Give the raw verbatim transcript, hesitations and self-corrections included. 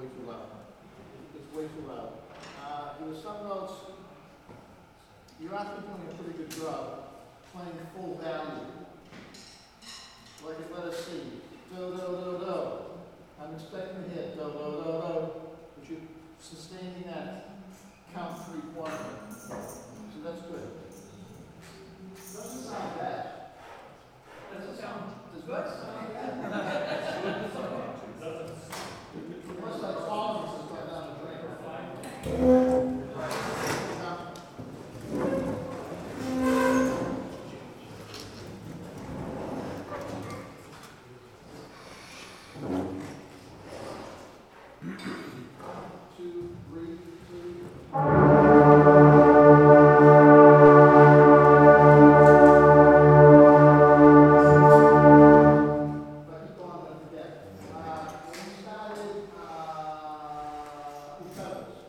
way too loud. It's way too loud. Uh, there were some notes, you're actually doing a pretty good job playing full value. Like it, let us see, do, do, do, do. I'm expecting to hit do, do, do, do, but you're sustaining that count three quarter. So that's good. Doesn't sound bad. Doesn't sound, does good sound bad? Unless I tolerance is going down the drain. Two, three, two. But keep going, don't forget. Uh, when we started, uh, who covers?